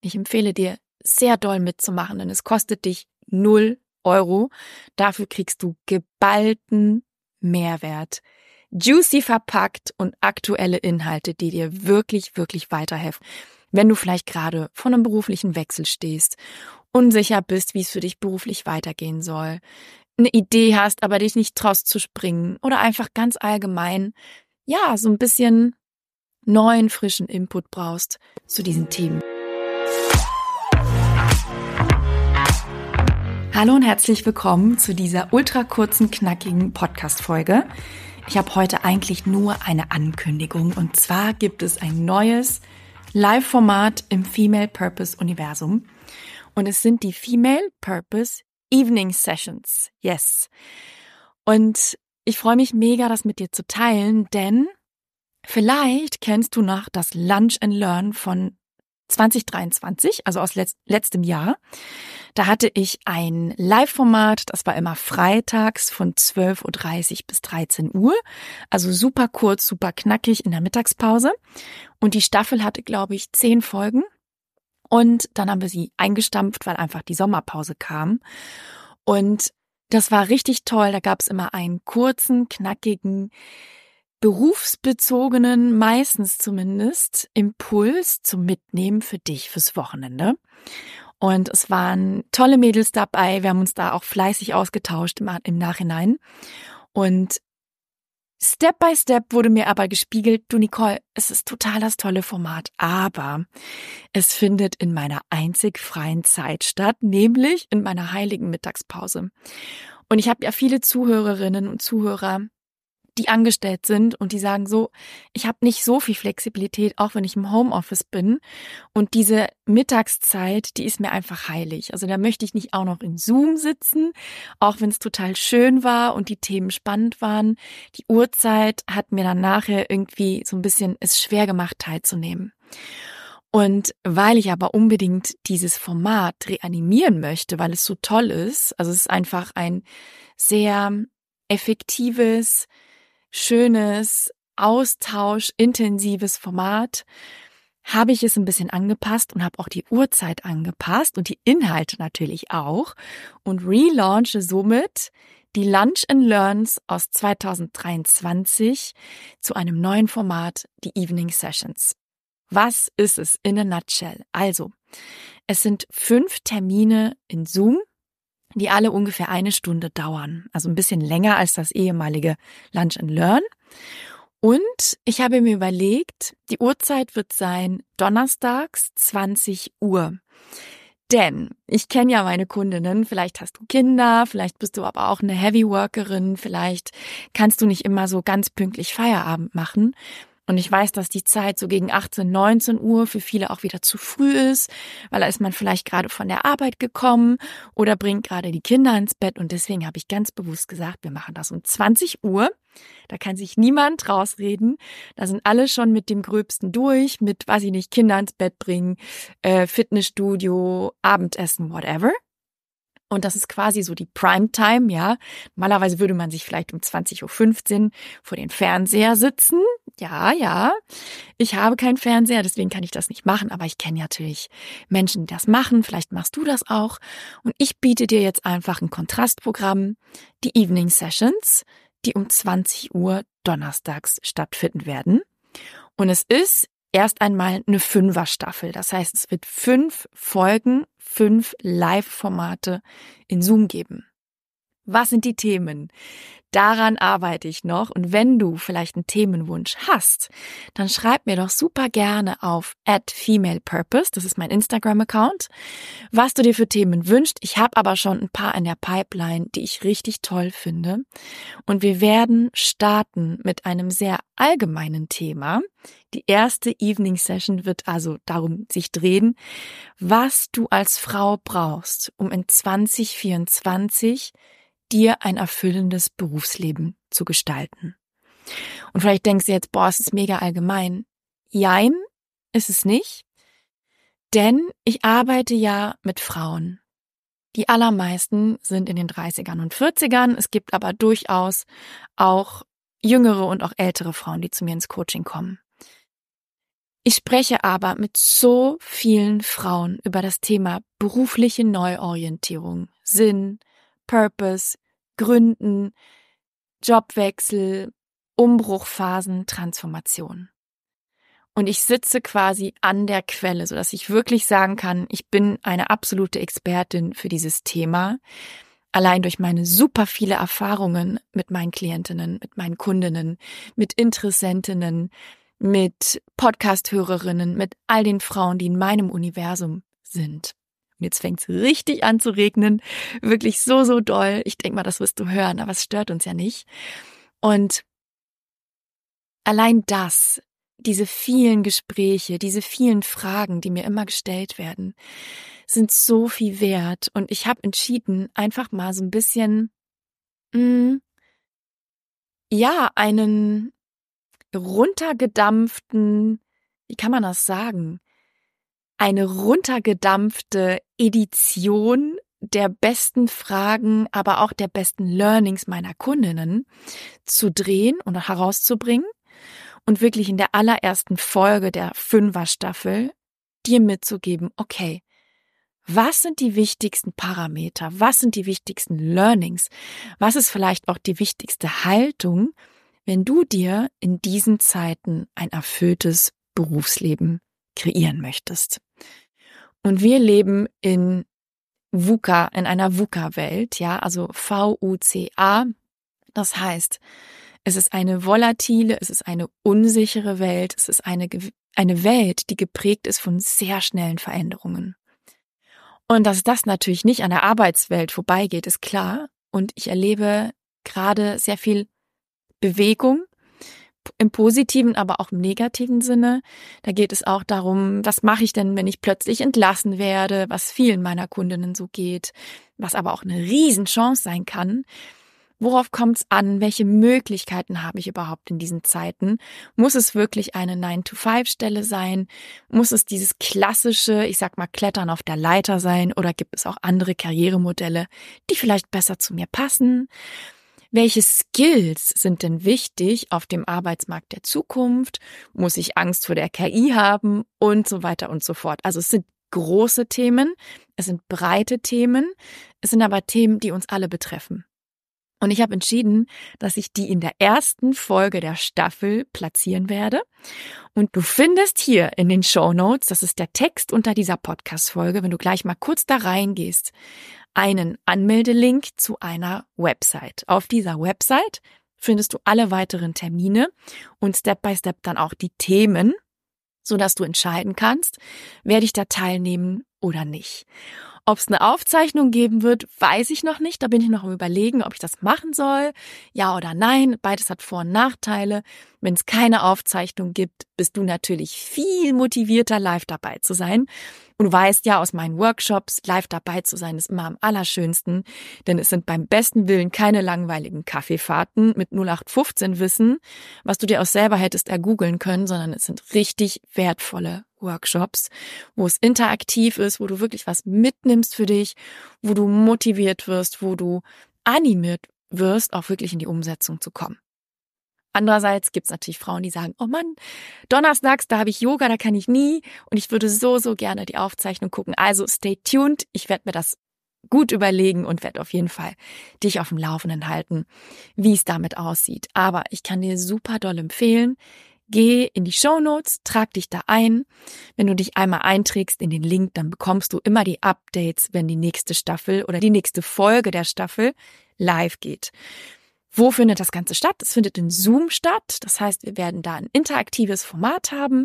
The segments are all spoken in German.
Ich empfehle dir sehr doll mitzumachen, denn es kostet dich 0 Euro. Dafür kriegst du geballten Mehrwert. Juicy verpackt und aktuelle Inhalte, die dir wirklich, wirklich weiterhelfen. Wenn du vielleicht gerade vor einem beruflichen Wechsel stehst, unsicher bist, wie es für dich beruflich weitergehen soll, eine Idee hast, aber dich nicht traust zu springen oder einfach ganz allgemein, ja, so ein bisschen neuen, frischen Input brauchst zu diesen Themen. Hallo und herzlich willkommen zu dieser ultra kurzen, knackigen Podcast-Folge. Ich habe heute eigentlich nur eine Ankündigung und zwar gibt es ein neues Live-Format im Female Purpose Universum und es sind die Female Purpose Evening Sessions. Yes. Und ich freue mich mega, das mit dir zu teilen, denn vielleicht kennst du noch das Lunch and Learn von 2023, also aus letztem Jahr. Da hatte ich ein Live-Format, das war immer freitags von 12:30 Uhr bis 13 Uhr, also super kurz, super knackig in der Mittagspause. Und die Staffel hatte, glaube ich, 10 Folgen. Und dann haben wir sie eingestampft, weil einfach die Sommerpause kam. Und das war richtig toll. Da gab es immer einen kurzen, knackigen, berufsbezogenen, meistens zumindest, Impuls zum Mitnehmen für dich fürs Wochenende. Und es waren tolle Mädels dabei. Wir haben uns da auch fleißig ausgetauscht im Nachhinein. Und Step by Step wurde mir aber gespiegelt, du Nicole, es ist total das tolle Format, aber es findet in meiner einzig freien Zeit statt, nämlich in meiner heiligen Mittagspause. Und ich habe ja viele Zuhörerinnen und Zuhörer, die angestellt sind und die sagen so, ich habe nicht so viel Flexibilität, auch wenn ich im Homeoffice bin. Und diese Mittagszeit, die ist mir einfach heilig. Also da möchte ich nicht auch noch in Zoom sitzen, auch wenn es total schön war und die Themen spannend waren. Die Uhrzeit hat mir dann nachher irgendwie so ein bisschen es schwer gemacht, teilzunehmen. Und weil ich aber unbedingt dieses Format reanimieren möchte, weil es so toll ist, also es ist einfach ein sehr effektives, schönes, austauschintensives Format, habe ich es ein bisschen angepasst und habe auch die Uhrzeit angepasst und die Inhalte natürlich auch und relaunche somit die Lunch and Learns aus 2023 zu einem neuen Format, die Evening Sessions. Was ist es in a nutshell? Also, es sind 5 Termine in Zoom, die alle ungefähr 1 Stunde dauern. Also ein bisschen länger als das ehemalige Lunch and Learn. Und ich habe mir überlegt, die Uhrzeit wird sein donnerstags 20 Uhr. Denn ich kenne ja meine Kundinnen, vielleicht hast du Kinder, vielleicht bist du aber auch eine Heavy Workerin, vielleicht kannst du nicht immer so ganz pünktlich Feierabend machen. Und ich weiß, dass die Zeit so gegen 18, 19 Uhr für viele auch wieder zu früh ist, weil da ist man vielleicht gerade von der Arbeit gekommen oder bringt gerade die Kinder ins Bett. Und deswegen habe ich ganz bewusst gesagt, wir machen das um 20 Uhr. Da kann sich niemand rausreden. Da sind alle schon mit dem Gröbsten durch, mit, weiß ich nicht, Kinder ins Bett bringen, Fitnessstudio, Abendessen, whatever. Und das ist quasi so die Primetime, ja. Normalerweise würde man sich vielleicht um 20:15 Uhr vor den Fernseher sitzen. Ja. Ich habe keinen Fernseher, deswegen kann ich das nicht machen. Aber ich kenne natürlich Menschen, die das machen. Vielleicht machst du das auch. Und ich biete dir jetzt einfach ein Kontrastprogramm, die Evening Sessions, die um 20 Uhr donnerstags stattfinden werden. Und es ist erst einmal eine 5er-Staffel. Das heißt, es wird 5 Folgen, 5 Live-Formate in Zoom geben. Was sind die Themen? Daran arbeite ich noch. Und wenn du vielleicht einen Themenwunsch hast, dann schreib mir doch super gerne auf @femalepurpose, das ist mein Instagram-Account, was du dir für Themen wünschst. Ich habe aber schon ein paar in der Pipeline, die ich richtig toll finde. Und wir werden starten mit einem sehr allgemeinen Thema. Die erste Evening Session wird also darum sich drehen, was du als Frau brauchst, um in 2024 dir ein erfüllendes Berufsleben zu gestalten. Und vielleicht denkst du jetzt, boah, es ist mega allgemein. Jein, ist es nicht. Denn ich arbeite ja mit Frauen. Die allermeisten sind in den 30ern und 40ern. Es gibt aber durchaus auch jüngere und auch ältere Frauen, die zu mir ins Coaching kommen. Ich spreche aber mit so vielen Frauen über das Thema berufliche Neuorientierung, Sinn, Purpose, Gründen, Jobwechsel, Umbruchphasen, Transformation. Und ich sitze quasi an der Quelle, sodass ich wirklich sagen kann, ich bin eine absolute Expertin für dieses Thema. Allein durch meine super viele Erfahrungen mit meinen Klientinnen, mit meinen Kundinnen, mit Interessentinnen, mit Podcast-Hörerinnen, mit all den Frauen, die in meinem Universum sind. Und jetzt fängt es richtig an zu regnen. Wirklich so, so doll. Ich denke mal, das wirst du hören, aber es stört uns ja nicht. Und allein das, diese vielen Gespräche, diese vielen Fragen, die mir immer gestellt werden, sind so viel wert. Und ich habe entschieden, einfach mal so ein bisschen, einen runtergedampften, wie kann man das sagen? Eine runtergedampfte Edition der besten Fragen, aber auch der besten Learnings meiner Kundinnen zu drehen und herauszubringen und wirklich in der allerersten Folge der 5er-Staffel dir mitzugeben, okay, was sind die wichtigsten Parameter? Was sind die wichtigsten Learnings? Was ist vielleicht auch die wichtigste Haltung, wenn du dir in diesen Zeiten ein erfülltes Berufsleben kreieren möchtest? Und wir leben in VUCA, in einer VUCA-Welt, ja, also VUCA. Das heißt, es ist eine volatile, es ist eine unsichere Welt, es ist eine Welt, die geprägt ist von sehr schnellen Veränderungen. Und dass das natürlich nicht an der Arbeitswelt vorbeigeht, ist klar. Und ich erlebe gerade sehr viel Bewegung, im positiven, aber auch im negativen Sinne. Da geht es auch darum, was mache ich denn, wenn ich plötzlich entlassen werde, was vielen meiner Kundinnen so geht, was aber auch eine Riesenchance sein kann. Worauf kommt es an? Welche Möglichkeiten habe ich überhaupt in diesen Zeiten? Muss es wirklich eine 9-to-5-Stelle sein? Muss es dieses klassische, ich sag mal, Klettern auf der Leiter sein? Oder gibt es auch andere Karrieremodelle, die vielleicht besser zu mir passen? Welche Skills sind denn wichtig auf dem Arbeitsmarkt der Zukunft? Muss ich Angst vor der KI haben? Und so weiter und so fort. Also es sind große Themen, es sind breite Themen, es sind aber Themen, die uns alle betreffen. Und ich habe entschieden, dass ich die in der ersten Folge der Staffel platzieren werde. Und du findest hier in den Shownotes, das ist der Text unter dieser Podcast-Folge, wenn du gleich mal kurz da reingehst, einen Anmeldelink zu einer Website. Auf dieser Website findest du alle weiteren Termine und Step by Step dann auch die Themen, sodass du entscheiden kannst, werde ich da teilnehmen oder nicht. Ob es eine Aufzeichnung geben wird, weiß ich noch nicht. Da bin ich noch am Überlegen, ob ich das machen soll. Ja oder nein. Beides hat Vor- und Nachteile. Wenn es keine Aufzeichnung gibt, bist du natürlich viel motivierter, live dabei zu sein. Und du weißt ja aus meinen Workshops, live dabei zu sein ist immer am allerschönsten. Denn es sind beim besten Willen keine langweiligen Kaffeefahrten mit 0815 Wissen, was du dir auch selber hättest ergoogeln können, sondern es sind richtig wertvolle Workshops, wo es interaktiv ist, wo du wirklich was mitnimmst für dich, wo du motiviert wirst, wo du animiert wirst, auch wirklich in die Umsetzung zu kommen. Andererseits gibt es natürlich Frauen, die sagen, oh Mann, donnerstags, da habe ich Yoga, da kann ich nie und ich würde so, so gerne die Aufzeichnung gucken. Also stay tuned, ich werde mir das gut überlegen und werde auf jeden Fall dich auf dem Laufenden halten, wie es damit aussieht. Aber ich kann dir super doll empfehlen, geh in die Shownotes, trag dich da ein. Wenn du dich einmal einträgst in den Link, dann bekommst du immer die Updates, wenn die nächste Staffel oder die nächste Folge der Staffel live geht. Wo findet das Ganze statt? Es findet in Zoom statt. Das heißt, wir werden da ein interaktives Format haben.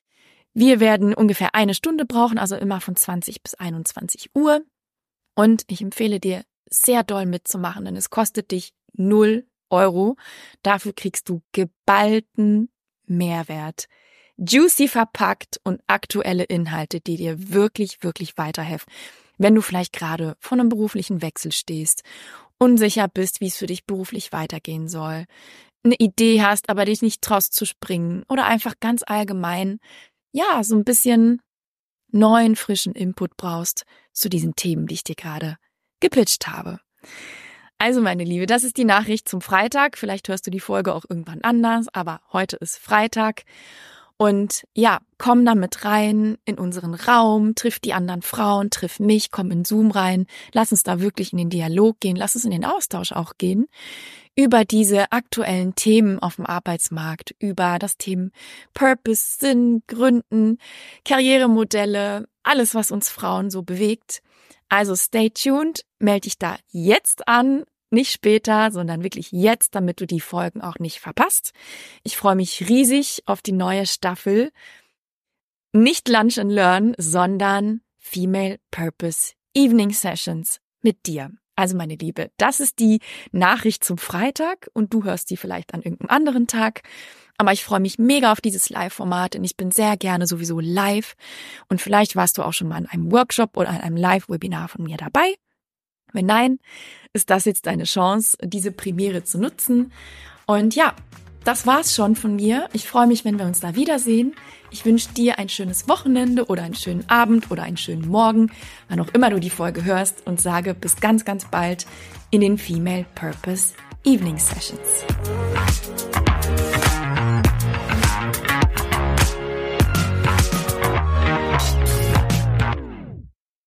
Wir werden ungefähr 1 Stunde brauchen, also immer von 20 bis 21 Uhr. Und ich empfehle dir, sehr doll mitzumachen, denn es kostet dich 0 Euro. Dafür kriegst du geballten Mehrwert, juicy verpackt und aktuelle Inhalte, die dir wirklich, wirklich weiterhelfen. Wenn du vielleicht gerade vor einem beruflichen Wechsel stehst, unsicher bist, wie es für dich beruflich weitergehen soll, eine Idee hast, aber dich nicht traust zu springen oder einfach ganz allgemein, ja, so ein bisschen neuen, frischen Input brauchst zu diesen Themen, die ich dir gerade gepitcht habe. Also meine Liebe, das ist die Nachricht zum Freitag. Vielleicht hörst du die Folge auch irgendwann anders, aber heute ist Freitag Und ja, komm da mit rein in unseren Raum, triff die anderen Frauen, triff mich, komm in Zoom rein, lass uns da wirklich in den Dialog gehen, lass uns in den Austausch auch gehen über diese aktuellen Themen auf dem Arbeitsmarkt, über das Thema Purpose, Sinn, Gründen, Karrieremodelle, alles, was uns Frauen so bewegt. Also stay tuned, melde dich da jetzt an, nicht später, sondern wirklich jetzt, damit du die Folgen auch nicht verpasst. Ich freue mich riesig auf die neue Staffel. Nicht Lunch and Learn, sondern Female Purpose Evening Sessions mit dir. Also meine Liebe, das ist die Nachricht zum Freitag und du hörst die vielleicht an irgendeinem anderen Tag. Aber ich freue mich mega auf dieses Live-Format und ich bin sehr gerne sowieso live. Und vielleicht warst du auch schon mal in einem Workshop oder in einem Live-Webinar von mir dabei. Wenn nein, ist das jetzt deine Chance, diese Premiere zu nutzen. Und ja, das war's schon von mir. Ich freue mich, wenn wir uns da wiedersehen. Ich wünsche dir ein schönes Wochenende oder einen schönen Abend oder einen schönen Morgen, wann auch immer du die Folge hörst und sage bis ganz, ganz bald in den Female Purpose Evening Sessions.